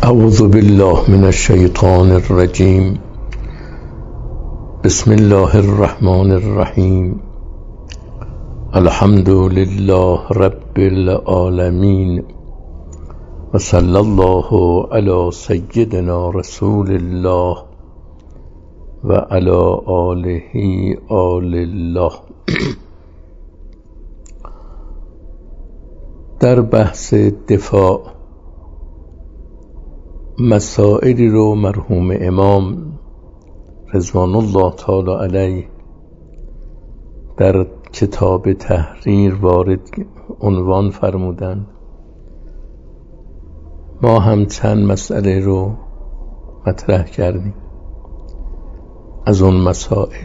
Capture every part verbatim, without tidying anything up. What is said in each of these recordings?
اعوذ بالله من الشیطان الرجیم. بسم الله الرحمن الرحیم. الحمد لله رب العالمین و صلی الله علی سیدنا رسول الله و علی آله آل الله. در بحث دفاع مسائلی رو مرحوم امام رضوان الله تعالی علیه در کتاب تحریر وارد عنوان فرمودند. ما هم چند مسئله رو مطرح کردیم. از اون مسائل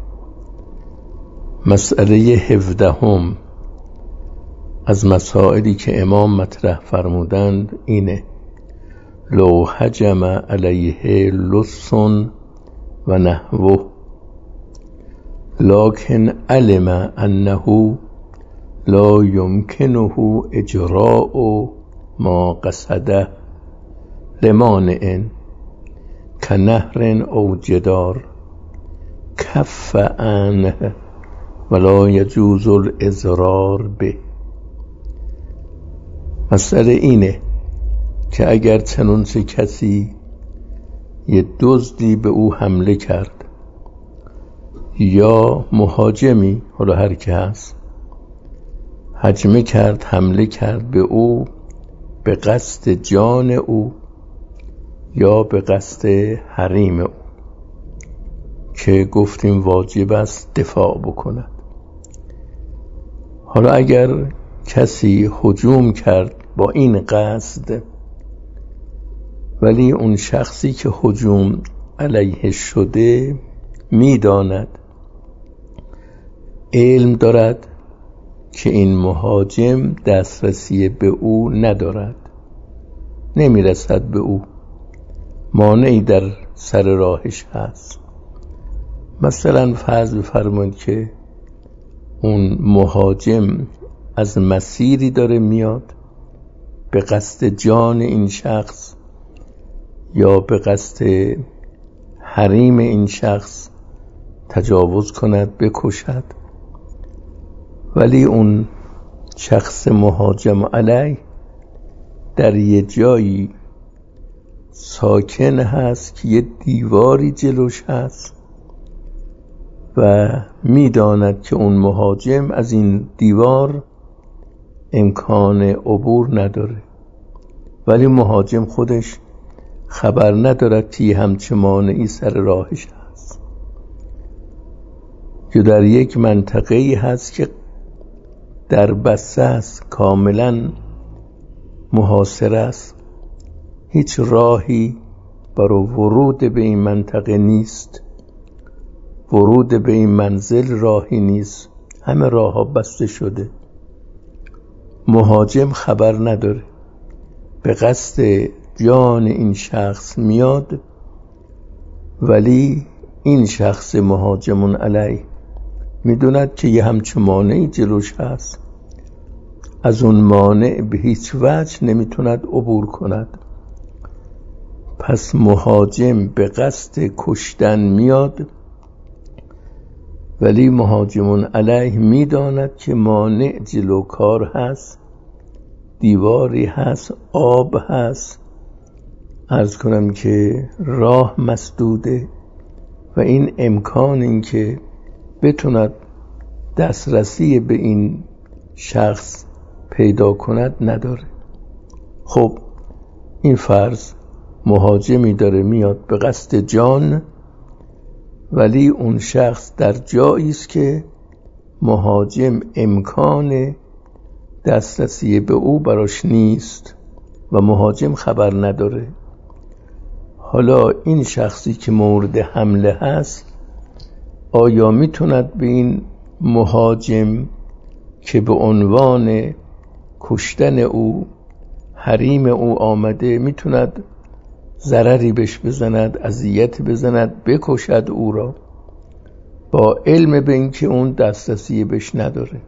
مسئله هفدهم از مسائلی که امام مطرح فرمودند اینه: لو هجم علیه لص و نحوه لکن علم انه لا یمکنه اجراء ما قصده لمانع کنهر او جدار کف عنه ولا یجوز الاضرار به. مسئله اینه که اگر چنانچه کسی یه دزدی به او حمله کرد یا مهاجمی، حالا هر که هست، هجمه کرد، حمله کرد به او به قصد جان او یا به قصد حریم او، که گفتیم واجب است دفاع بکند. حالا اگر کسی هجوم کرد با این قصد، ولی اون شخصی که هجوم علیه شده میداند، علم دارد که این مهاجم دسترسی به او ندارد، نمیرسد به او، مانعی در سر راهش هست. مثلا فرض بفرمایید که اون مهاجم از مسیری داره میاد به قصد جان این شخص یا به قصد حریم این شخص تجاوز کند، بکشد، ولی اون شخص مهاجم علیه در یه جایی ساکن هست که یه دیواری جلوش هست و میداند که اون مهاجم از این دیوار امکان عبور نداره، ولی مهاجم خودش خبر ندارد که همچه مانعی سر راهش هست، که در یک منطقه‌ای هست که در بسته است، کاملا محاصره است، هیچ راهی برای ورود به این منطقه نیست، ورود به این منزل راهی نیست، همه راه ها بسته شده. مهاجم خبر نداره، به قصد جان این شخص میاد، ولی این شخص مهاجمون علیه میدوند که یه همچون مانعی جلوش هست، از اون مانع به هیچ وجه نمیتوند عبور کند. پس مهاجم به قصد کشتن میاد، ولی مهاجمون علیه میداند که مانع جلو کار هست، دیواری هست، آب هست، عرض کنم که راه مسدوده و این امکان این که بتوند دسترسی به این شخص پیدا کند نداره. خب این فرض مهاجمی داره میاد به قصد جان، ولی اون شخص در جایی است که مهاجم امکان دسترسی به او براش نیست و مهاجم خبر نداره. حالا این شخصی که مورد حمله هست آیا میتوند به این مهاجم که به عنوان کشتن او، حریم او آمده، میتوند ضرری بهش بزند، اذیت بزند، بکشد او را، با علم به این که اون دسترسی بهش نداره؟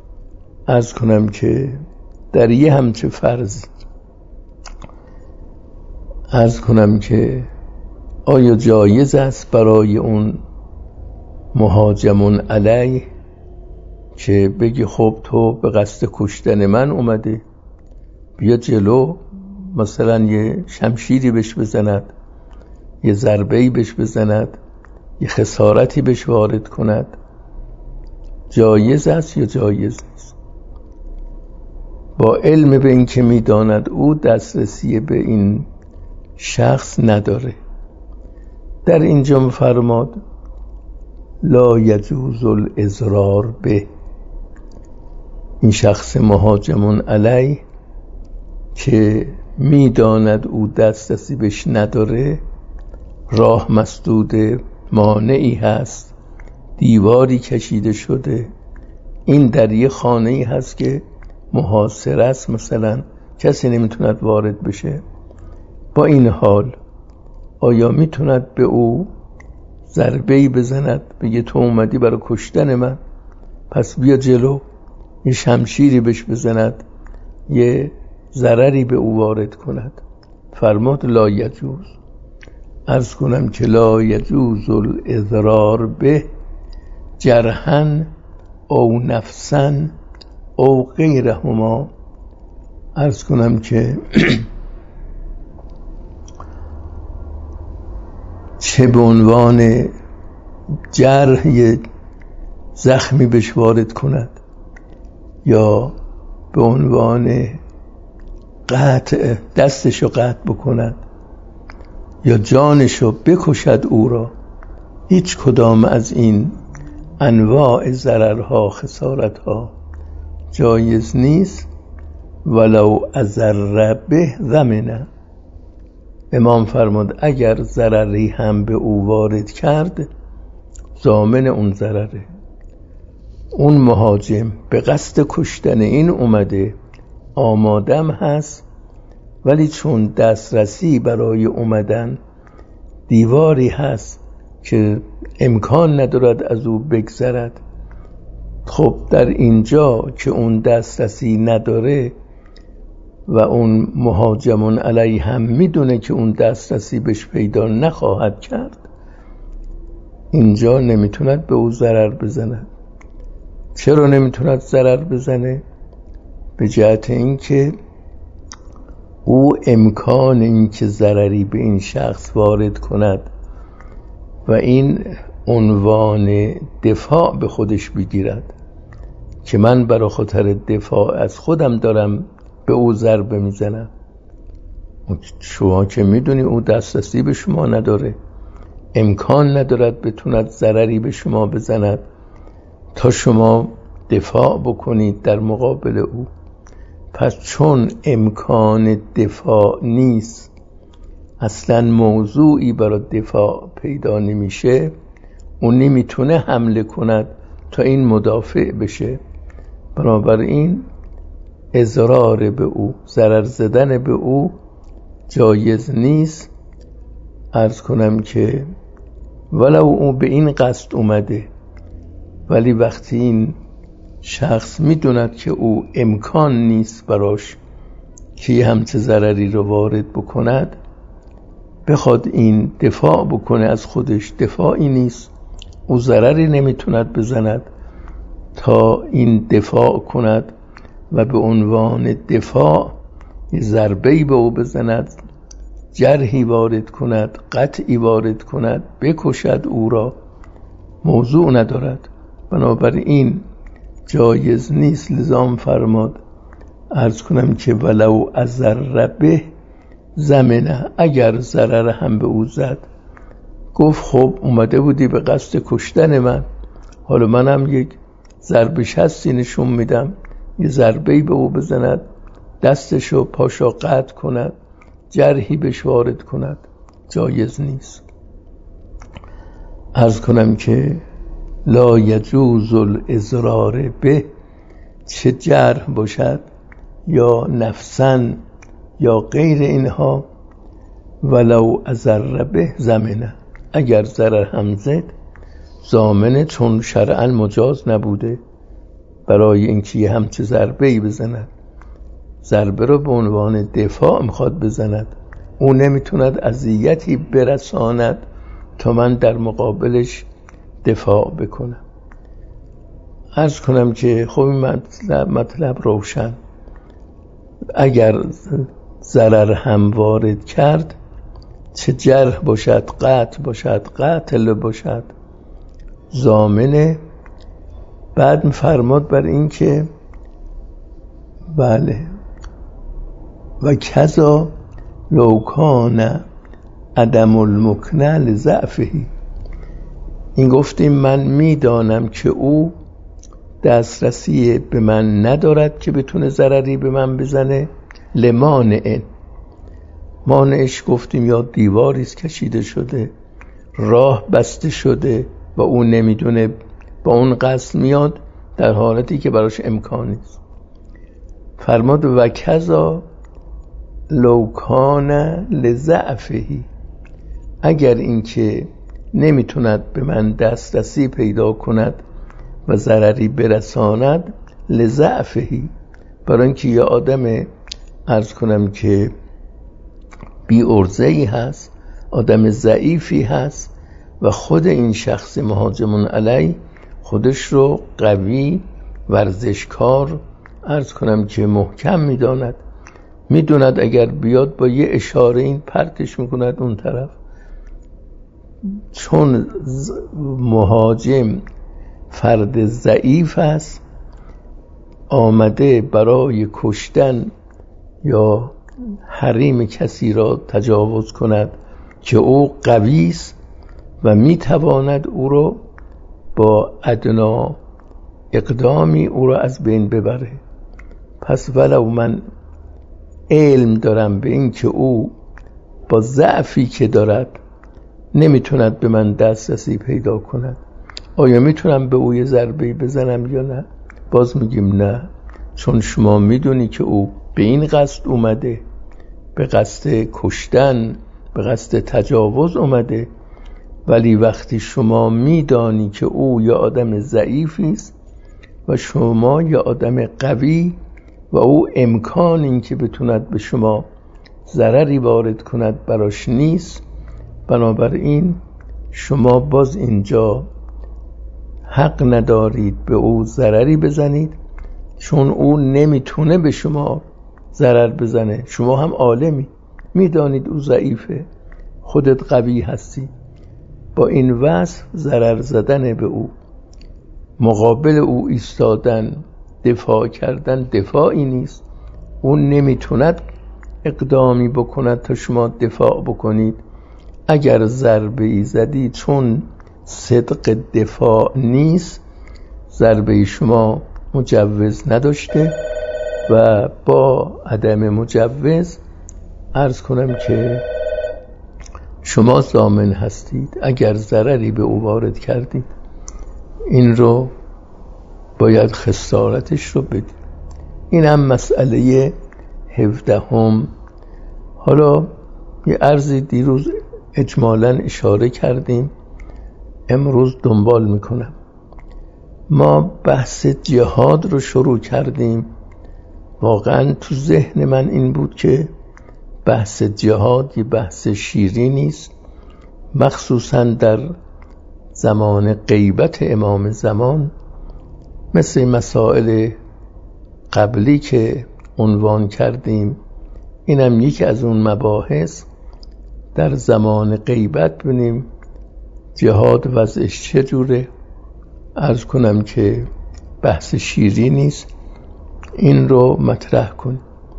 عرض کنم که در یه همچه فرضی عرض کنم که آیا جایز است برای اون مهاجمون علیه که بگی خب تو به قصد کشتن من اومده، بیا جلو، مثلا یه شمشیری بهش بزند، یه ضربه‌ای بهش بزند، یه خسارتی بهش وارد کند، جایز است یا جایز نیست؟ با علم به این که میداند او دسترسی به این شخص نداره، در اینجا فرماد لا یجوز الاضرار به. این شخص مهاجمون علیه که میداند او دسترسی بهش نداره، راه مسدوده، مانعی هست، دیواری کشیده شده، این در یه خانه‌ای هست که محاصره است، مثلا کسی نمیتوند وارد بشه، با این حال آیا میتوند به او ضربه‌ای بزند، بگه تو اومدی برای کشتن من پس بیا جلو، یه شمشیری بهش بزند، یه ضرری به او وارد کند؟ فرمود لا یجوز. عرض کنم که لا یجوز الاضرار به جرحا او نفسا او غیرهما. عرض کنم که چه به عنوان جرح یه زخمی بهش وارد کند، یا به عنوان قطع دستشو قطع بکند، یا جانشو بکشد او را، هیچ کدام از این انواع ضررها، خسارتها جایز نیست. ولو اضر به ضمنه. امام فرمود اگر ضرری هم به او وارد کرد ضامن اون ضرره. اون مهاجم به قصد کشتن این اومده، آمادم هست، ولی چون دسترسی برای اومدن دیواری هست که امکان ندارد از او بگذرد، خب در اینجا که اون دسترسی نداره و اون مهاجمون علیه هم میدونه که اون دسترسی بهش پیدا نخواهد کرد، اینجا نمیتوند به او ضرر بزند. چرا نمیتوند ضرر بزنه؟ به جهت این که او امکان این که ضرری به این شخص وارد کند و این عنوان دفاع به خودش بگیرد که من برای خاطر دفاع از خودم دارم به او ضربه میزنم. شما که میدونی او دسترسی به شما نداره، امکان ندارد بتوند ضرری به شما بزند تا شما دفاع بکنید در مقابل او. پس چون امکان دفاع نیست، اصلا موضوعی برای دفاع پیدا نمیشه، اون نمیتونه حمله کند تا این مدافع بشه. بنابراین اضرار به او، ضرر زدن به او جایز نیست. عرض کنم که ولو او به این قصد اومده، ولی وقتی این شخص میدوند که او امکان نیست براش که همچه ضرری رو وارد بکند، بخواد این دفاع بکنه از خودش، دفاعی نیست، او ضرری نمیتوند بزند تا این دفاع کند و به عنوان دفاع یه ضربه‌ای به او بزند، جرحی وارد کند، قطعی وارد کند، بکشد او را، موضوع ندارد. بنابراین جایز نیست. لزام فرماد عرض کنم که ولو اضر به ضمنه، اگر ضرر هم به او زد، گفت خب اومده بودی به قصد کشتن من، حالا منم یک ضرب شستی نشون میدم، یه ضربه‌ای به او بزند، دستشو پاشو قطع کند، جرحی بهش وارد کند، جایز نیست. عرض کنم که لا یجوز الاضرار به، چه جرح باشد یا نفسا یا غیر اینها، ولو اضر به ضمنه، اگر ضرر هم زد ضامنه، چون شرعاً مجاز نبوده برای اینکه یه همچه ضربه‌ای بزند، ضربه رو به عنوان دفاع میخواد بزند، او نمیتوند اذیتی برساند تا من در مقابلش دفاع بکنم. عرض کنم که خب این مطلب, مطلب روشن. اگر ضرر هم وارد کرد، چه جرح باشد، قتل باشد، قاتل باشد، ضامنه. بعد فرماد بر این که بله و کذا لو کان عدم المکنه لضعفه. این گفتیم من میدانم که او دسترسی به من ندارد که بتونه ضرری به من بزنه. لمانع، مانعش گفتیم یا دیواری است کشیده شده، راه بسته شده و او نمیدونه، با اون قصد میاد در حالتی که براش امکانی است. فرماد و کذا لو کان لضعفه، اگر اینکه نمیتوند به من دسترسی پیدا کند و ضرری برساند، لضعفه، برای اینکه یه آدم عرض کنم که بی ارزه‌ای هست، آدم ضعیفی هست و خود این شخص مهاجمون علی خودش رو قوی، ورزشکار، عرض کنم که محکم میداند. میدوند اگر بیاد با یه اشاره این پرتش میکند اون طرف. چون مهاجم فرد ضعیف است، آمده برای کشتن یا حریم کسی را تجاوز کند که او قوی است و میتواند او را با ادنا اقدامی او را از بین ببره. پس ولو من علم دارم به این که او با ضعفی که دارد نمیتوند به من دسترسی پیدا کند، آیا میتونم به او یه ضربه بزنم یا نه؟ باز میگیم نه، چون شما میدونی که او به این قصد اومده، به قصد کشتن، به قصد تجاوز اومده. ولی وقتی شما میدانی که او یه آدم ضعیفی است و شما یه آدم قوی و او امکان این که بتوند به شما ضرری وارد کند براش نیست، بنابراین شما باز اینجا حق ندارید به او ضرری بزنید، چون او نمیتونه به شما ضرر بزنه. شما هم عالمی، میدانید او ضعیفه، خودت قوی هستی. با این وصف ضرر زدن به او، مقابل او ایستادن، دفاع کردن دفاعی نیست. او نمیتوند اقدامی بکند تا شما دفاع بکنید. اگر ضربه‌ای زدید، چون صدق دفاع نیست، ضربه شما مجوز نداشته و با عدم مجوز عرض کنم که شما ضامن هستید. اگر ضرری به او وارد کردید، این رو باید خسارتش رو بدید. این هم مسئله هفدهم. حالا یه عرضی دیروز اجمالاً اشاره کردیم، امروز دنبال میکنم. ما بحث جهاد رو شروع کردیم. واقعاً تو ذهن من این بود که بحث جهاد یه بحث شیرینی نیست، مخصوصاً در زمان غیبت امام زمان، مثل مسائل قبلی که عنوان کردیم. اینم یکی از اون مباحث. در زمان غیبت ببینیم جهاد وضعش چجوره. عرض کنم که بحث شیرینی نیست، این رو مطرح کن.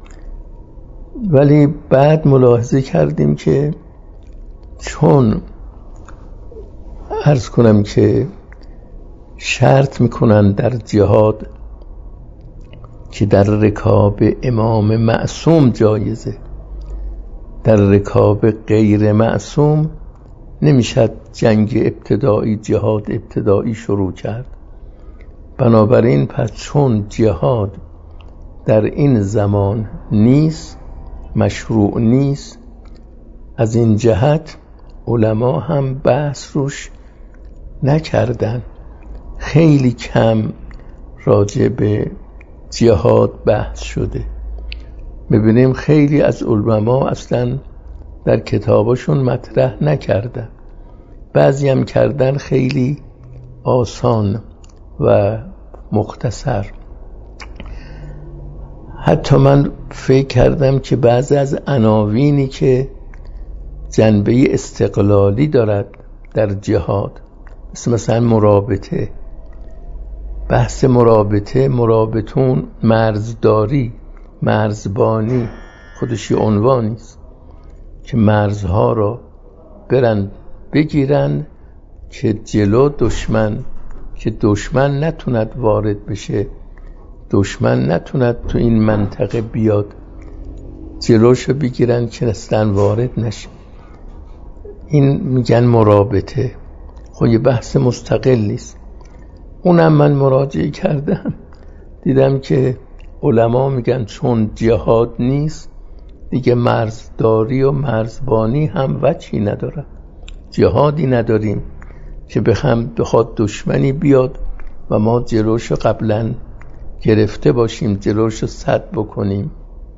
ولی بعد ملاحظه کردیم که چون عرض کنم که شرط میکنن در جهاد که در رکاب امام معصوم جایزه، در رکاب غیر معصوم نمیشد جنگ ابتدایی، جهاد ابتدایی شروع کرد. بنابراین پس چون جهاد در این زمان نیست، مشروع نیست، از این جهت علما هم بحث روش نکردن. خیلی کم راجع به جهاد بحث شده. ببینیم خیلی از علما اصلا در کتابشون مطرح نکردن، بعضی هم کردن خیلی آسان و مختصر. حتی من فکر کردم که بعضی از عناوینی که جنبه استقلالی دارد در جهاد، مثل مثلا مرابطه، بحث مرابطه، مرابطون، مرزداری، مرزبانی، خودشی عنوانی است که مرزها را برن بگیرن که جلو دشمن، که دشمن نتوند وارد بشه، دشمن نتوند تو این منطقه بیاد، جلوشو بگیرن که اصلا وارد نشه. این میگن مرابطه. خب یه بحث مستقل نیست. اونم من مراجعه کردم، دیدم که علما میگن چون جهاد نیست دیگه مرزداری و مرزبانی هم وجهی نداره. جهادی نداریم که بخوام بخواد دشمنی بیاد و ما جلوشو قبلا گرفته باشیم، جلوشو سد بکنیم.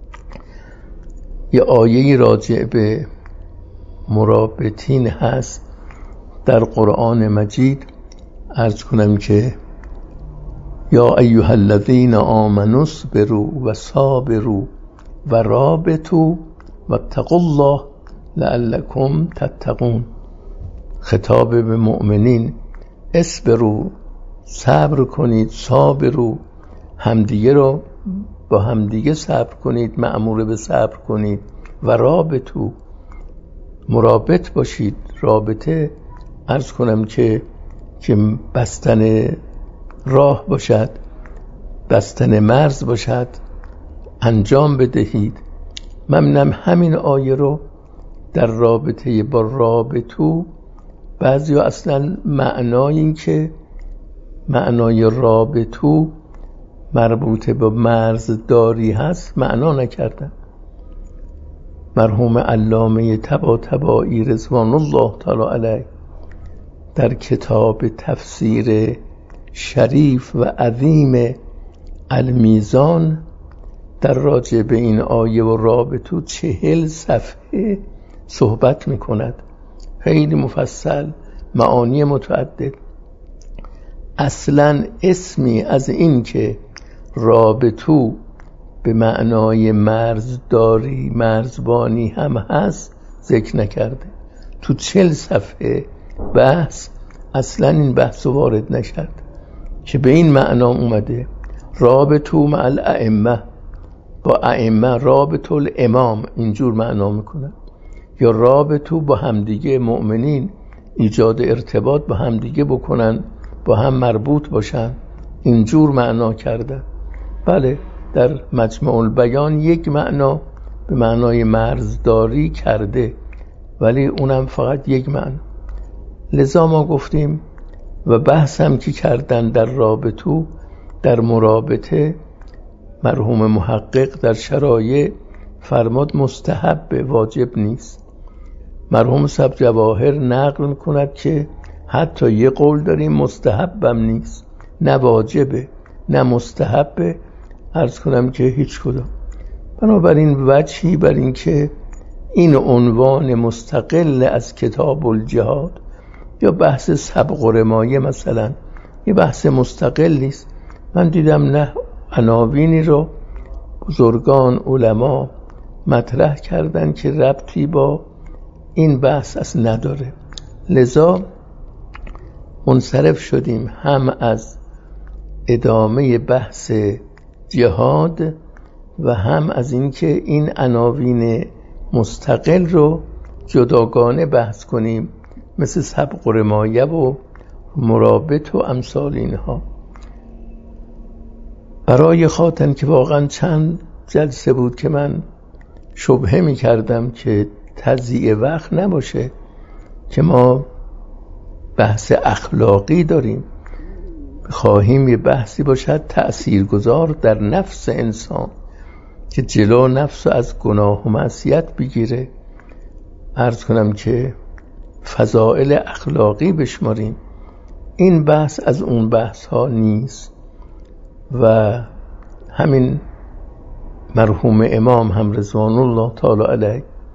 یه آیه راجع به مرابطین هست در قرآن مجید، عرض کنم که یا ایها الذین آمنوا اصبروا و صابروا و رابطوا واتقوا الله لعلکم تتقون. خطاب به مؤمنین، اصبروا، صبر کنید، صابروا، همدیگه رو با همدیگه صبر کنید، مأمور به صبر کنید، و رابطوا، مرابط باشید. رابطه عرض کنم که که بستن راه باشد، بستن مرز باشد، انجام بدهید. من همین آیه رو در رابطه با رابطو، بعضی ها اصلا معنای این که معنای رابطو مربوط به مرزداری هست معنا نکردن. مرحوم علامه طباطبایی رضوان الله تعالی علیه در کتاب تفسیر شریف و عظیم المیزان در راجع به این آیه و رابطو چهل صفحه صحبت میکند، خیلی مفصل، معانی متعدد. اصلا اسمی از این که رابطو به معنای مرزداری، مرزبانی هم هست ذکر نکرده. تو چهل صفحه بحث اصلا این بحث وارد نشد که به این معنا اومده رابطو مع الائمه، با ائمه، رابطو الامام، اینجور معنا میکنن، یا رابطو با همدیگه مؤمنین ایجاد ارتباط با همدیگه بکنن، با هم مربوط باشن، اینجور معنا کرده. بله، در مجمع البیان یک معنا به معنای مرزداری کرده، ولی اونم فقط یک معنا. لذا ما گفتیم و بحث هم که کردن در رابطو، در مرابطه، مرحوم محقق در شرایع فرماد مستحب، واجب نیست. مرحوم صاحب جواهر نقل میکند که حتی یه قول داریم مستحبم نیست، نه واجبه نه مستحبه، عرض کنم که هیچ کدام. بنابراین وجهی بر این که این عنوان مستقل از کتاب الجهاد یا بحث سبق و رمایه مثلا یه بحث مستقل نیست. من دیدم نه، عناوینی رو بزرگان علما مطرح کردن که ربطی با این بحث اصلا نداره. لذا منصرف شدیم هم از ادامه بحث جهاد و هم از اینکه این عناوین مستقل رو جداگانه بحث کنیم، مثل سبق و رمایه و مرابط و امثال اینها. برای خاطر که واقعا چند جلسه بود که من شبهه می کردم که تضییع وقت نباشه که ما بحث اخلاقی داریم، خواهیم یه بحثی باشد تأثیرگذار در نفس انسان که جلو نفس از گناه و معصیت بگیره، عرض کنم که فضائل اخلاقی بشماریم. این بحث از اون بحث ها نیست و همین مرحوم امام هم رضوان الله تعالی علیه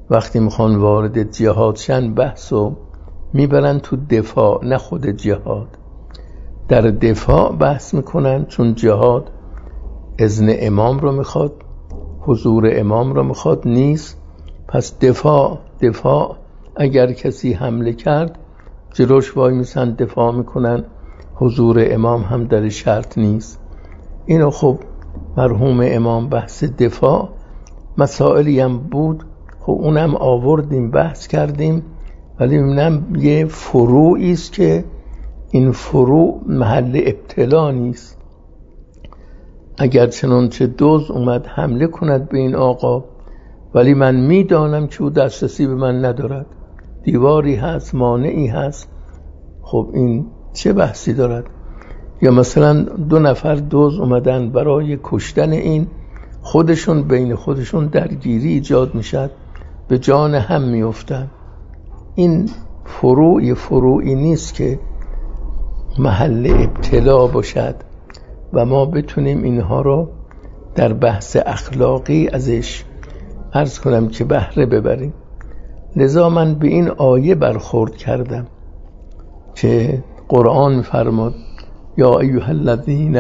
وقتی میخوان وارد جهاد شن بحثو میبرن تو دفاع، نه خود جهاد. در دفاع بحث میکنن، چون جهاد اذن امام رو میخواد، حضور امام رو میخواد نیست. پس دفاع دفاع اگر کسی حمله کرد جلوش وای میسن دفاع میکنن، حضور امام هم در شرط نیست. اینو خب مرحوم امام بحث دفاع مسائلی هم بود، خب اونم آوردیم بحث کردیم، ولی اینم یه فروعی است که این فروع محل ابتلا نیست. اگر چنانچه دوز اومد حمله کند به این آقا، ولی من میدانم که او دسترسی به من ندارد، دیواری هست، مانعی هست، خب این چه بحثی دارد؟ یا مثلا دو نفر دوز اومدن برای کشتن این، خودشون بین خودشون درگیری ایجاد میشد، به جان هم میافتن. این فروع فروعی نیست که محل ابتلا باشد و ما بتونیم اینها رو در بحث اخلاقی ازش عرض کنم که بهره ببریم. لذا من به این آیه برخورد کردم که قرآن می‌فرماد یا ایها الذین،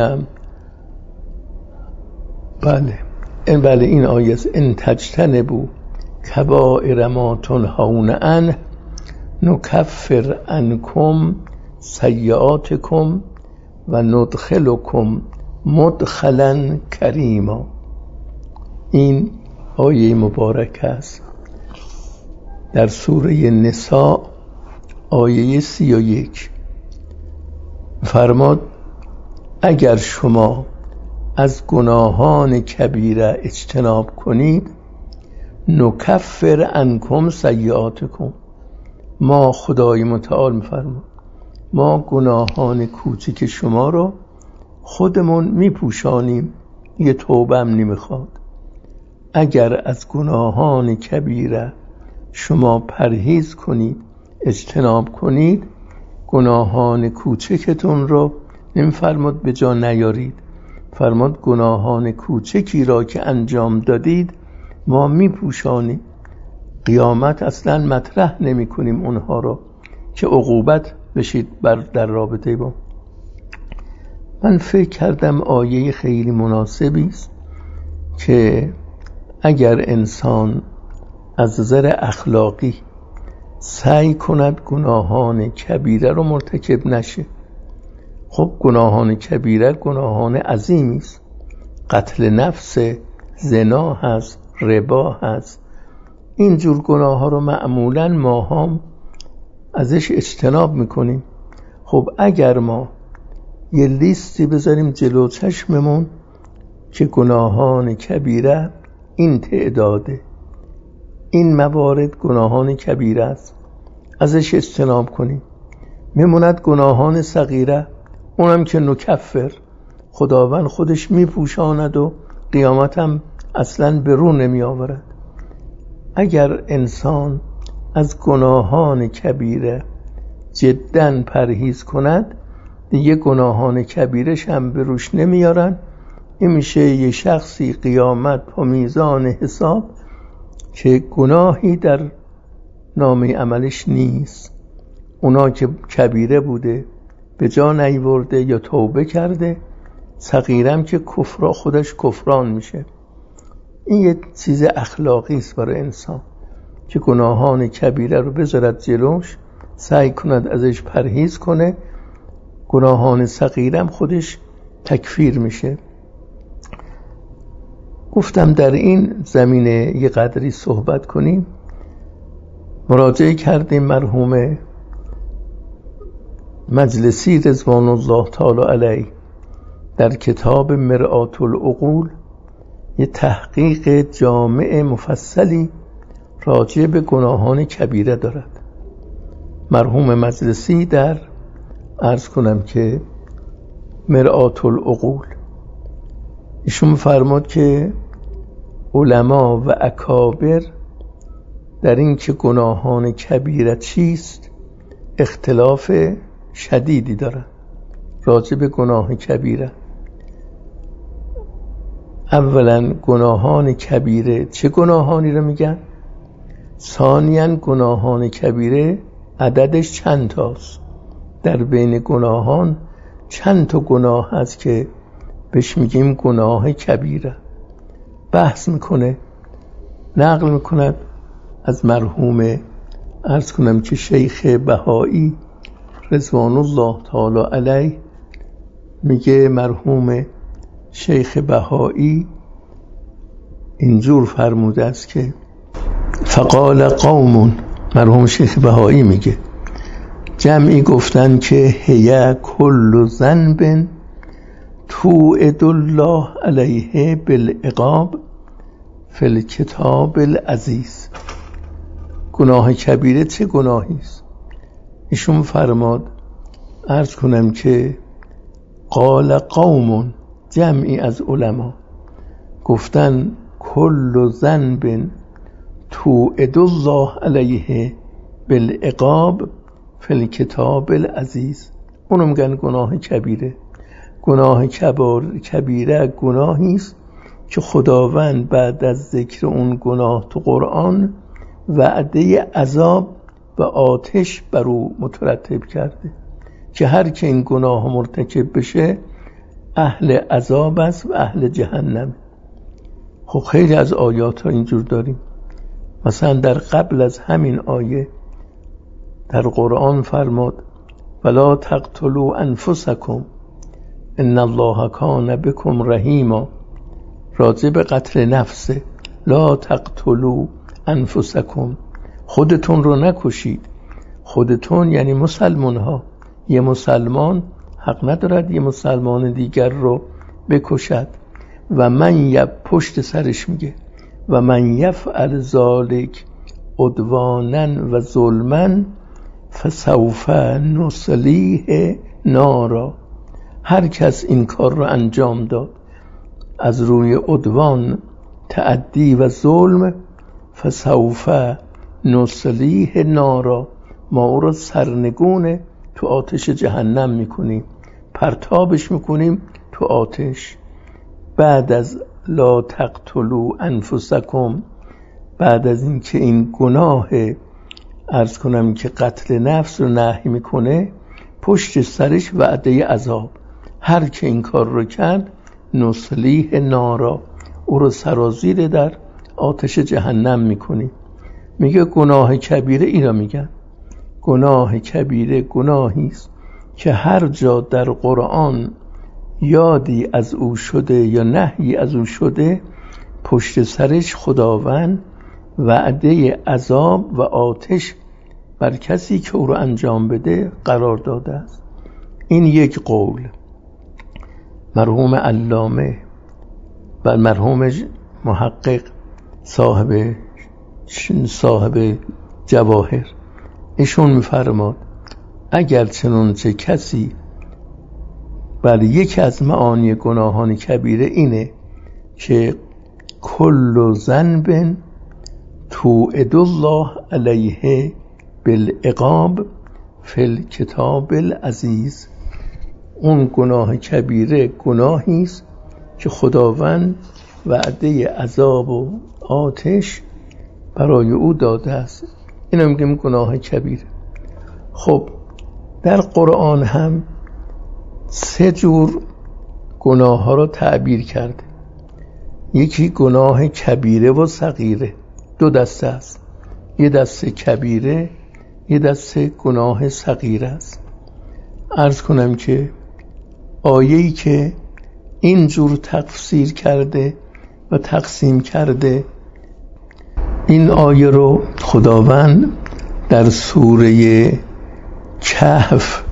بله این بله این آیه است، ان تجتنبوا کبائر ما تنهون عنه نکفر عنکم سیئاتکم و ندخلکم مدخلا کریما. این آیه مبارک است در سوره نساء آیه سی و یک. فرماد اگر شما از گناهان کبیره اجتناب کنید نکفر عنکم سیئاتکم، ما خدای متعال میفرماد ما گناهان کوچک شما رو خودمون میپوشانیم، یه توبه هم نمیخواد. اگر از گناهان کبیره شما پرهیز کنید، اجتناب کنید، گناهان کوچکتون رو نمیفرماد به جا نیارید، فرماد گناهان کوچکی را که انجام دادید ما میپوشانیم، قیامت اصلا مطرح نمی کنیم اونها رو که عقوبت بشید بر در رابطه با. من فکر کردم آیه خیلی مناسبی است که اگر انسان از نظر اخلاقی سعی کند گناهان کبیره رو مرتکب نشه. خب گناهان کبیره گناهان عظیمی است، قتل نفس، زنا هست، ربا هست، اینجور گناه ها رو معمولاً ما هم ازش اجتناب میکنیم. خب اگر ما یه لیستی بذاریم جلو چشممون که گناهان کبیره این تعداده، این موارد گناهان کبیره است، ازش اجتناب کنیم، میموند گناهان صغیره، اونم که نکفر، خداوند خودش میپوشاند و قیامت هم اصلا به رو نمی آورد. اگر انسان از گناهان کبیره جداً پرهیز کند دیگه گناهان کبیرش هم به روش نمیارن. این میشه یه شخصی قیامت پا میزان حساب که گناهی در نامه عملش نیست، اونا که کبیره بوده به جا نیورده یا توبه کرده، صغیرم که کفر خودش کفران میشه. این یه چیز اخلاقی است برای انسان که گناهان کبیره رو بذارد جلوش، سعی کند ازش پرهیز کنه، گناهان صغیرم خودش تکفیر میشه. گفتم در این زمینه یه قدری صحبت کنیم. مراجعه کردیم مرحوم مجلسی رضوان الله تعالی علیه در کتاب مرآة العقول یه تحقیق جامع مفصلی راجع به گناهان کبیره دارد. مرحوم مجلسی در عرض کنم که مرآة العقول ایشون فرمود که علما و اکابر در این که گناهان کبیره چیست اختلاف شدیدی دارن راجع به گناه کبیره. اولا گناهان کبیره چه گناهانی رو میگن؟ ثانیاً گناهان کبیره عددش چند تاست؟ در بین گناهان چند تا گناه هست که بهش میگیم گناه کبیره؟ بحث میکنه، نقل میکند از مرحوم عرض کنم که شیخ بهایی رضوان الله تعالی علیه، میگه مرحوم شیخ بهایی اینجور فرموده است که فقال قوم، مرحوم شیخ بهایی میگه جمعی گفتن که هی کل ذنب توعد الله علیه بالعقاب فی الکتاب العزیز. گناه کبیره چه گناهی است؟ ایشون فرماد عرض کنم که قال قوم، جمعی از علما گفتن کل ذنب توعد الله علیه بالعقاب فی الکتاب العزیز، اونو میگن گناه کبیره. گناه کبیره گناهی است که خداوند بعد از ذکر اون گناه تو قرآن وعده عذاب و آتش بر او مترتب کرده که هر که این گناه مرتکب بشه اهل عذاب است و اهل جهنم. خب خیلی از آیات ها اینجور داریم. مثلا در قبل از همین آیه در قرآن فرماد ولا تقتلوا انفسکم ان الله کان بکم رحیما، راجع به قتل نفسه. لا تقتلوا انفسکم، خودتون رو نکشید. خودتون یعنی مسلمان ها. یه مسلمان حق ندارد یه مسلمان دیگر رو بکشد. و من یب پشت سرش میگه و من یفعل ذالک عدوانا و ظلما فسوف نصلیه نارا، هر کس این کار رو انجام داد از روی عدوان، تعدی و ظلم، فسوف نصلیه نارا، ما او رو سرنگون تو آتش جهنم میکنیم، پرتابش میکنیم تو آتش. بعد از لا تقتلوا انفسکم، بعد از این که این گناه عرض کنم که قتل نفس رو نهی میکنه، پشت سرش وعده عذاب، هر که این کار رو کرد نصلیه نارا، او رو سرازیر در آتش جهنم میکنی. میگه گناه کبیره ای را میگن. گناه کبیره گناهی است که هر جا در قرآن یادی از او شده یا نهی از او شده، پشت سرش خداوند وعده عذاب و آتش بر کسی که او رو انجام بده قرار داده است. این یک قول. مرحوم علامه و مرحوم محقق صاحب صاحب جواهر ایشون میفرماد اگر چنانچه کسی بر یکی از معانی گناهان کبیره اینه که کل ذنب توعد الله علیه بالعقاب فی الکتاب العزیز، اون گناه کبیره گناهی است که خداوند وعده عذاب و آتش برای او داده است. اینو میگیم گناه کبیره. خب در قرآن هم سه جور گناه ها رو تعبیر کرده. یکی گناه کبیره و صغیره، دو دسته است. یه دسته کبیره، یه دسته گناه صغیره است. عرض کنم که آیه‌ای که این جور تفسیر کرده و تقسیم کرده، این آیه رو خداوند در سوره کهف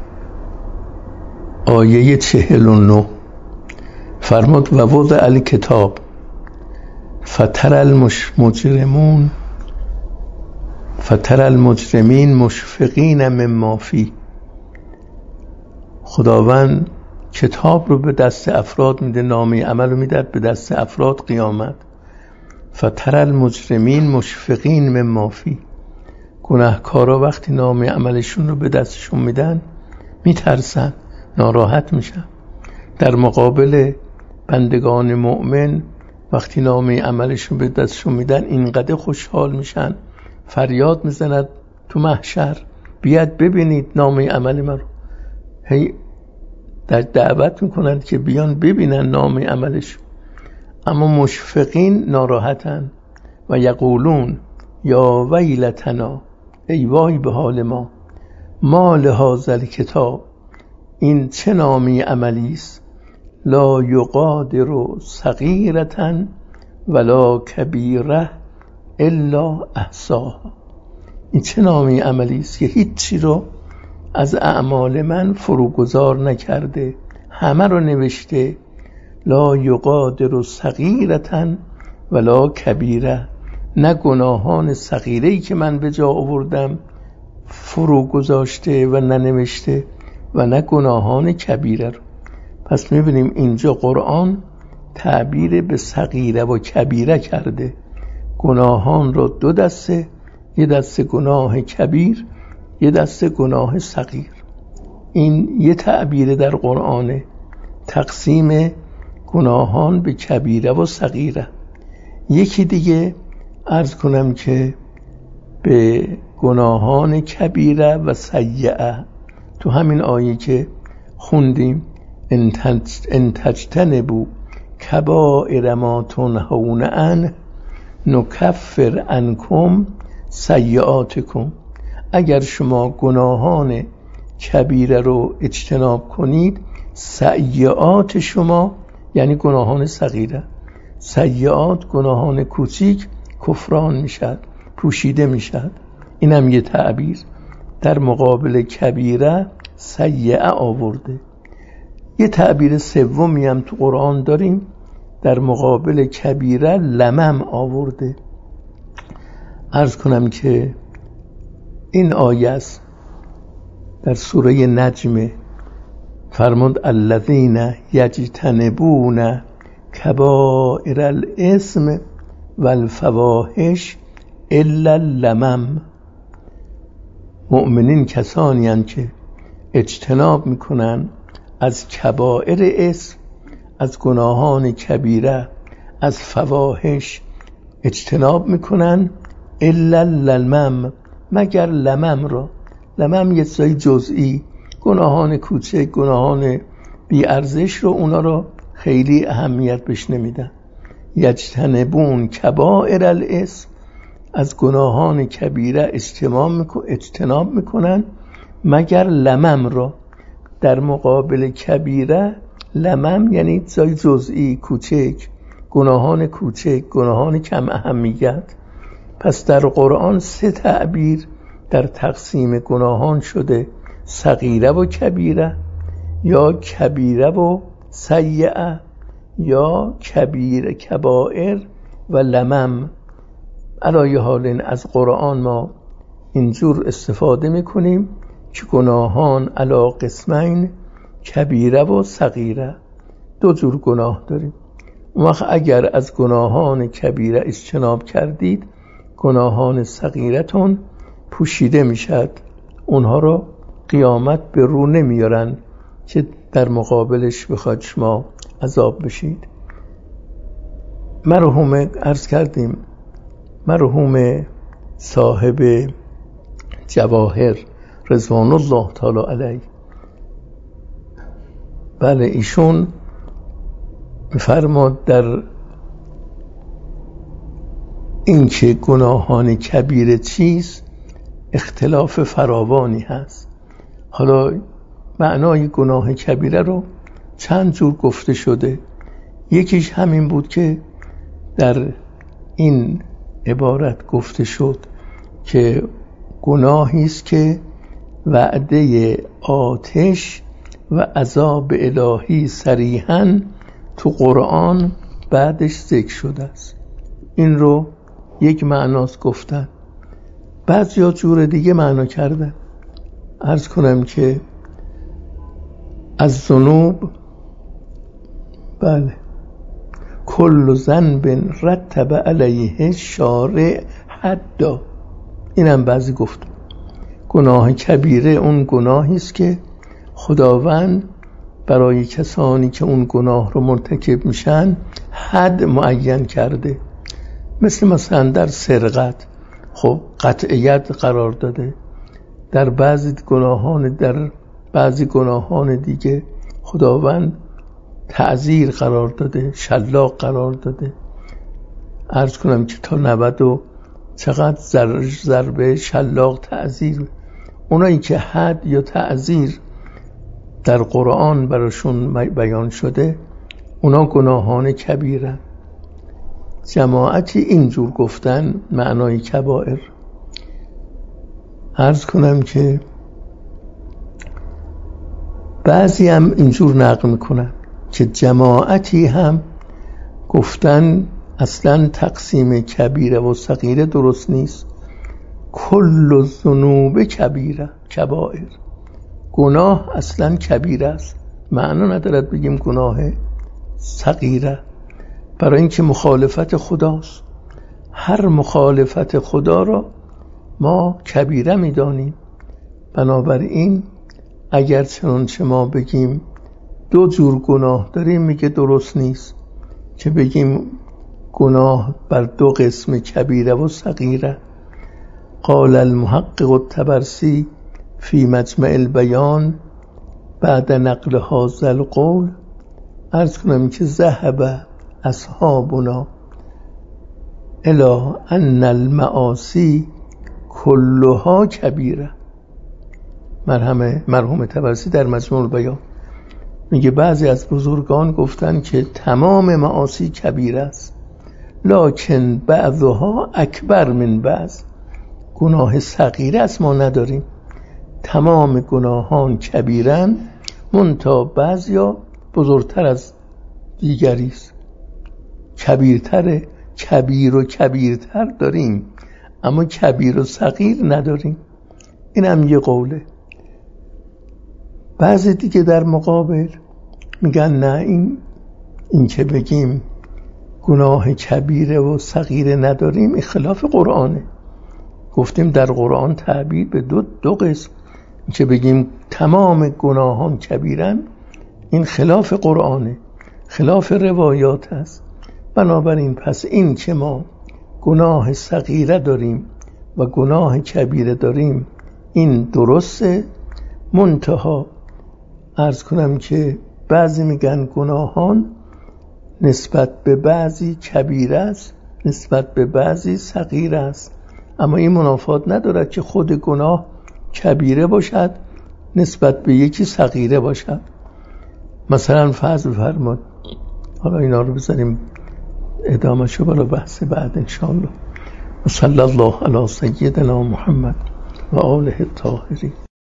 آیه چهل و نه فرمود و وضع الکتاب فتر المجرمون فتر المجرمین مشفقین مما فیه. خداوند کتاب رو به دست افراد میده، نامه عمل رو میده به دست افراد قیامت. فتر المجرمین مشفقین مما فیه، گناهکارا وقتی نامه عملشون رو به دستشون میدن میترسن، ناراحت میشن. در مقابل بندگان مؤمن وقتی نامه عملشون به دستشون میدن اینقدر خوشحال میشن فریاد میزند تو محشر بیاد ببینید نامه عمل من رو. هی در دعوت میکنند که بیان ببینن نامه عملش، اما مشفقین ناراحتن و یقولون یا ویلتنا، ای وای به حال ما، ما لهذا الکتاب، این چه نامه عملی است، لا یغادر صغیرة ولا کبیره الا احصاها. این چه نامه عملی است که هیچی رو از اعمال من فروگذار نکرده، همه رو نوشته. لا یغادر صغیرة ولا کبیره، نه گناهان صغیره‌ای که من به جا آوردم فرو گذاشته و ننوشته و نه گناهان کبیره رو. پس میبینیم اینجا قرآن تعبیر به صغیره و کبیره کرده. گناهان رو دو دسته، یه دسته گناه کبیر، یه دسته گناه صغیر. این یه تعبیر در قرآنه، تقسیم گناهان به کبیره و صغیره. یکی دیگه عرض کنم که به گناهان کبیره و سیئه، تو همین آیه که خوندیم ان تجتنبوا کبائر ما تنهون عنه نکفر عنکم سیئاتکم، اگر شما گناهان کبیره رو اجتناب کنید، سیئات شما یعنی گناهان صغیره، سیئات گناهان کوچیک کفران میشد، پوشیده میشد. اینم یه تعبیر در مقابل کبیره سیئه آورده. یه تعبیر سومی هم تو قرآن داریم، در مقابل کبیره لمم آورده. عرض کنم که این آیه است در سوره نجم، فرمود الذین یجتنبون کبائر الاثم والفواحش الا اللمم. مؤمنین کسانی هستند که اجتناب میکنن از کبائر اسم، از گناهان کبیره، از فواحش اجتناب میکنن، الا اللمم، مگر لمم را. لمم یه چیزای جزئی، گناهان کوچک، گناهان بی ارزش رو اونا رو خیلی اهمیت بهش نمیدن. یجتنبون کبائر الاسم، از گناهان کبیره اجتناب میکنن مگر لمم را. در مقابل کبیره لمم یعنی چیزای جزئی، کوچک، گناهان کوچک، گناهان کم اهمیت. پس در قرآن سه تعبیر در تقسیم گناهان شده، صغیره و کبیره، یا کبیره و سیئه، یا کبیر کبائر و لمم. علایه حال از قرآن ما اینجور استفاده میکنیم که گناهان علی قسمین، کبیره و صغیره، دو جور گناه داریم. اون وقت اگر از گناهان کبیره اجتناب کردید، گناهان صغیرتون پوشیده میشد، اونها رو قیامت به رو نمیارن که در مقابلش بخواد شما عذاب بشید. مرحوم عرض کردیم مرحوم صاحب جواهر رضوان الله تعالی علیه، بله ایشون فرمود در این که گناهان کبیره چیز اختلاف فراوانی هست. حالا معنای گناه کبیره رو چند جور گفته شده. یکیش همین بود که در این عبارت گفته شد که گناهی است که وعده آتش و عذاب الهی صریحاً تو قرآن بعدش ذکر شده است. این رو یک معناست گفتن، بعضیا جور دیگه معنا کردن. عرض کنم که از ذنوب، بله، کل ذنب رتب علیه شارع حدا، اینم بعضی گفت. گناه کبیره اون گناهی است که خداوند برای کسانی که اون گناه رو مرتکب میشن حد معین کرده. مثل مثلا در سرقت خب قطعیت قرار داده. در بعضی گناهان در بعضی گناهان دیگه خداوند تعزیر قرار داده، شلاق قرار داده. عرض کنم که تا نود و چقدر ضربه شلاق تعزیر. اونایی که حد یا تعزیر در قرآن براشون بیان شده اونا گناهان کبیره. جماعتی اینجور گفتن معنای کبائر. عرض کنم که بعضی هم اینجور نقل میکنن که جماعتی هم گفتن اصلا تقسیم کبیره و صغیره درست نیست. کل الذنوب کبیره، کبائر، گناه اصلا کبیره است، معنا ندارد بگیم گناه صغیره، برای اینکه مخالفت خداست. هر مخالفت خدا را ما کبیره میدانیم. بنابراین اگر چنانچه ما بگیم دو جور گناه داریم، میگه درست نیست که بگیم گناه بر دو قسم کبیره و صغیره. قال المحقق الطبرسی فی مجمع البیان بعد نقل هذا القول، عرض کنم که ذهب اصحابنا الی ان المعاصی کلها کبیره. مرحوم مرحوم طبرسی در مجموع البیان میگه بعضی از بزرگان گفتن که تمام معاصی کبیره است، لکن بعضها اکبر من بعض. گناه صغیره است ما نداریم، تمام گناهان کبیرن، منتها بعضیا بزرگتر از دیگری است. کبیرتر، کبیر و کبیرتر داریم اما کبیر و صغیر نداریم. این هم یه قوله. بعضی دیگه در مقابل میگن نه، این این که بگیم گناه کبیره و صغیره نداریم این خلاف قرآنه. گفتیم در قرآن تعبیر به دو دو قسم، که بگیم تمام گناهان کبیرن این خلاف قرآنه، خلاف روایات است. بنابراین پس این که ما گناه صغیره داریم و گناه کبیره داریم این درسته. منتها عرض کنم که بعضی میگن گناهان نسبت به بعضی کبیره است، نسبت به بعضی صغیره است، اما این منافات ندارد که خود گناه کبیره باشد نسبت به یکی صغیره باشد. مثلا فرض بفرمایید، حالا اینا رو بذاریم ادامه شو برای بحث بعد انشاءالله. صلی الله علی سیدنا محمد و آله الطاهرین.